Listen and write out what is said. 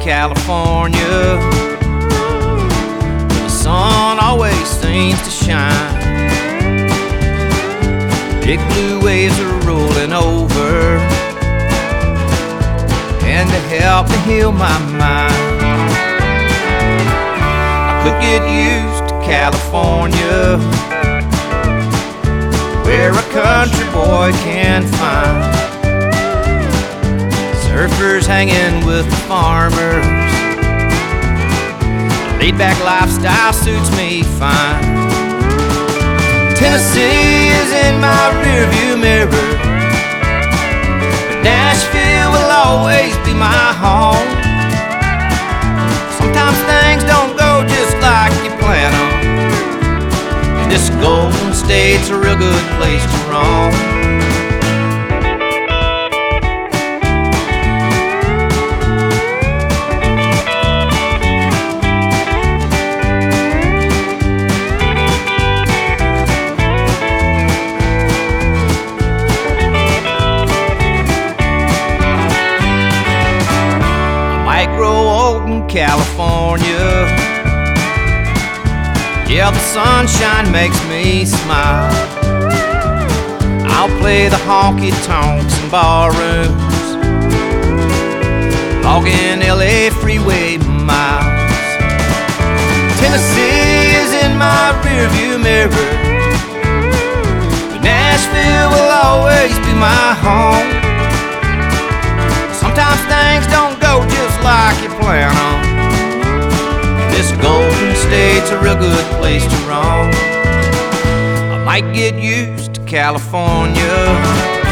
California, where the sun always seems to shine. Big blue waves are rolling over, and to help me heal my mind, I could get used to California, where a country boy can find surfers hanging with the farmers. The laid-back lifestyle suits me fine. Tennessee is in my rearview mirror, but Nashville will always be my home. Sometimes things don't go just like you plan them, and this Golden State's a real good place to roam. California, yeah, the sunshine makes me smile. I'll play the honky-tonks and barrooms, logging LA freeway miles. Tennessee is in my rearview mirror, but Nashville will always be my home. Sometimes things don't go just like you plan on. This Golden State's a real good place to roam. I might get used to California,